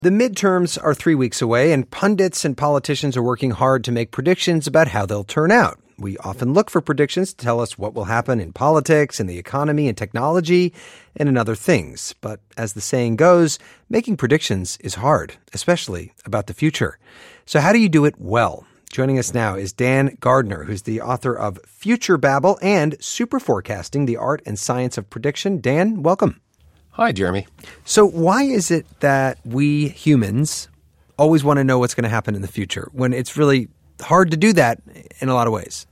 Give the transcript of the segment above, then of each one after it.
The midterms are 3 weeks away, and pundits and politicians are working hard to make predictions about how they'll turn out. We often look for predictions to tell us what will happen in politics, in the economy, in technology, and in other things. But as the saying goes, making predictions is hard, especially about the future. So how do you do it well? Joining us now is Dan Gardner, who's the author of Future Babble and Super Forecasting, the Art and Science of Prediction. Dan, welcome. Hi, Jeremy. So why is it that we humans always want to know what's going to happen in the future when it's really hard to do that in a lot of ways?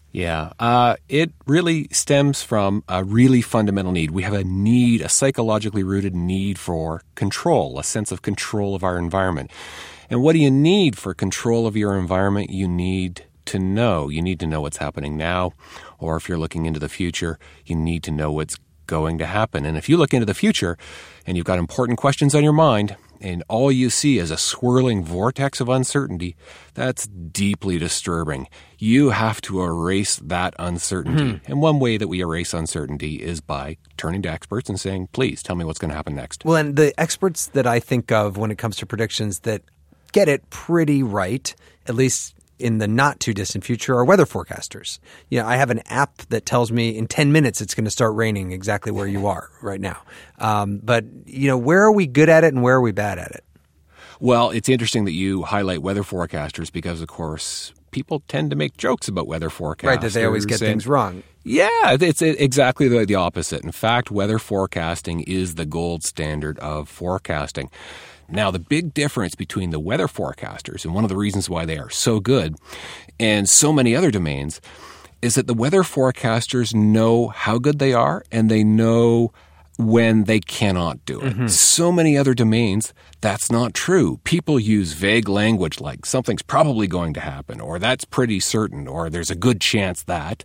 Yeah, it really stems from a really fundamental need. We have a need, a psychologically rooted need for control, a sense of control of our environment. And what do you need for control of your environment? You need to know. You need to know what's happening now, or if you're looking into the future, you need to know what's going to happen. And if you look into the future and you've got important questions on your mind and all you see is a swirling vortex of uncertainty, that's deeply disturbing. You have to erase that uncertainty. And one way that we erase uncertainty is by turning to experts and saying, please tell me what's going to happen next. Well, and the experts that I think of when it comes to predictions that get it pretty right, at least in the not too distant future, are weather forecasters. You know, I have an app that tells me in 10 minutes it's going to start raining exactly where you are right now. But, you know, where are we good at it and where are we bad at it? Well, it's interesting that you highlight weather forecasters because, of course, people tend to make jokes about weather forecasters. Right, that they always get things wrong. Yeah, it's exactly the opposite. In fact, weather forecasting is the gold standard of forecasting. Now, the big difference between the weather forecasters, and one of the reasons why they are so good, and so many other domains, is that the weather forecasters know how good they are, and they know when they cannot do it. So many other domains, that's not true. People use vague language like something's probably going to happen, or that's pretty certain, or there's a good chance that,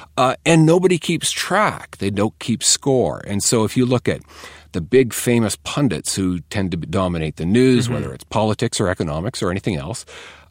and nobody keeps track. They don't keep score. And so if you look at the big famous pundits who tend to dominate the news, whether it's politics or economics or anything else,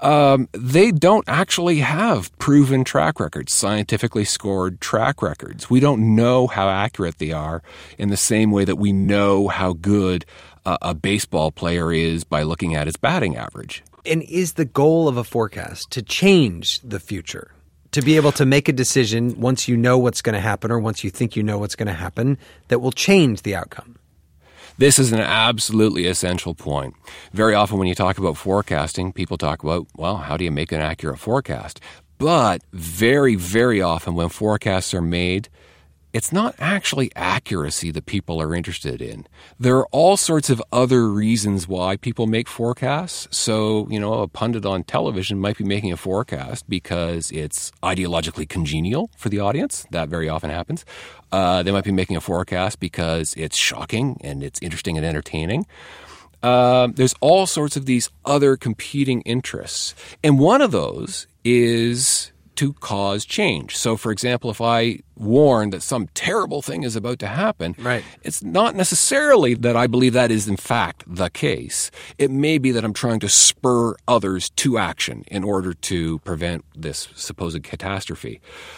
they don't actually have proven track records, scientifically scored track records. We don't know how accurate they are in the same way that we know how good a baseball player is by looking at his batting average. And is the goal of a forecast to change the future? To be able to make a decision once you know what's going to happen or once you think you know what's going to happen that will change the outcome? This is an absolutely essential point. Very often when you talk about forecasting, people talk about, well, how do you make an accurate forecast? But very, very often when forecasts are made, it's not actually accuracy that people are interested in. There are all sorts of other reasons why people make forecasts. So, you know, a pundit on television might be making a forecast because it's ideologically congenial for the audience. That very often happens. They might be making a forecast because it's shocking and it's interesting and entertaining. There's all sorts of these other competing interests. And one of those is to cause change. So, for example, if I warn that some terrible thing is about to happen, it's not necessarily that I believe that is in fact the case. It may be that I'm trying to spur others to action in order to prevent this supposed catastrophe.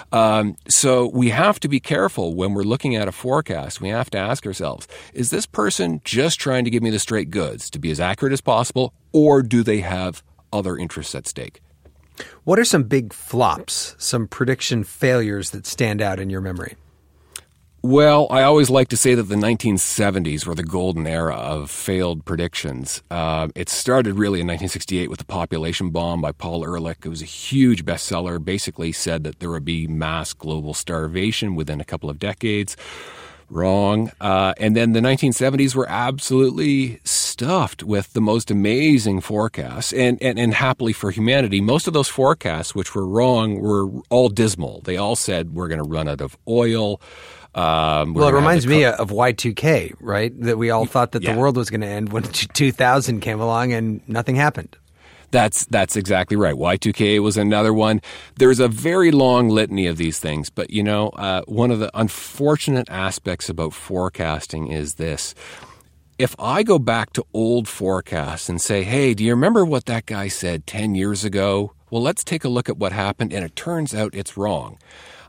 So we have to be careful when we're looking at a forecast. We have to ask ourselves, is this person just trying to give me the straight goods to be as accurate as possible, or do they have other interests at stake? What are some big flops, some prediction failures that stand out in your memory? Well, I always like to say that the 1970s were the golden era of failed predictions. It started really in 1968 with The Population Bomb by Paul Ehrlich. It was a huge bestseller, basically said that there would be mass global starvation within a couple of decades. Wrong. And then the 1970s were absolutely stuffed with the most amazing forecasts. And happily for humanity, most of those forecasts, which were wrong, were all dismal. They all said we're going to run out of oil. Well, it reminds me of Y2K, right? That we all thought that the world was going to end when 2000 came along and nothing happened. That's exactly right. Y2K was another one. There's a very long litany of these things. But, you know, one of the unfortunate aspects about forecasting is this. If I go back to old forecasts and say, hey, do you remember what that guy said 10 years ago? Well, let's take a look at what happened. And it turns out it's wrong.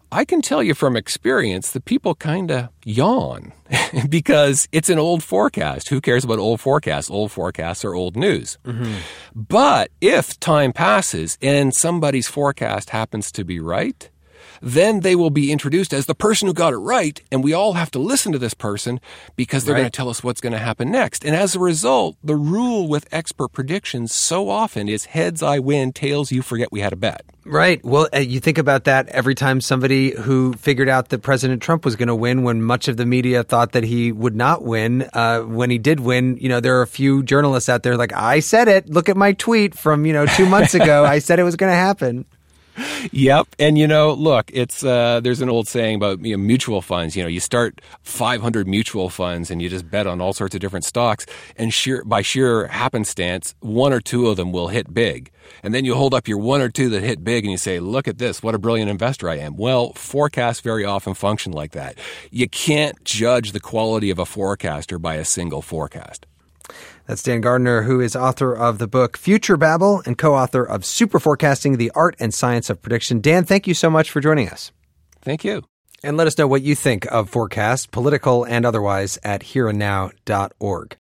I can tell you from experience that people kind of yawn because it's an old forecast. Who cares about old forecasts? Old forecasts are old news. Mm-hmm. But if time passes and somebody's forecast happens to be right, then they will be introduced as the person who got it right, and we all have to listen to this person because they're going to tell us what's going to happen next. And as a result, the rule with expert predictions so often is heads I win, tails you forget we had a bet. Right. Well, you think about that every time somebody who figured out that President Trump was going to win when much of the media thought that he would not win. When he did win, there are a few journalists out there like, I said it. Look at my tweet from, 2 months ago. I said it was going to happen. Yep. And, look, it's there's an old saying about mutual funds. You start 500 mutual funds and you just bet on all sorts of different stocks. And by sheer happenstance, one or two of them will hit big. And then you hold up your one or two that hit big and you say, look at this. What a brilliant investor I am. Well, forecasts very often function like that. You can't judge the quality of a forecaster by a single forecast. That's Dan Gardner, who is author of the book Future Babble and co-author of Super Forecasting, the Art and Science of Prediction. Dan, thank you so much for joining us. Thank you. And let us know what you think of forecasts, political and otherwise, at hereandnow.org.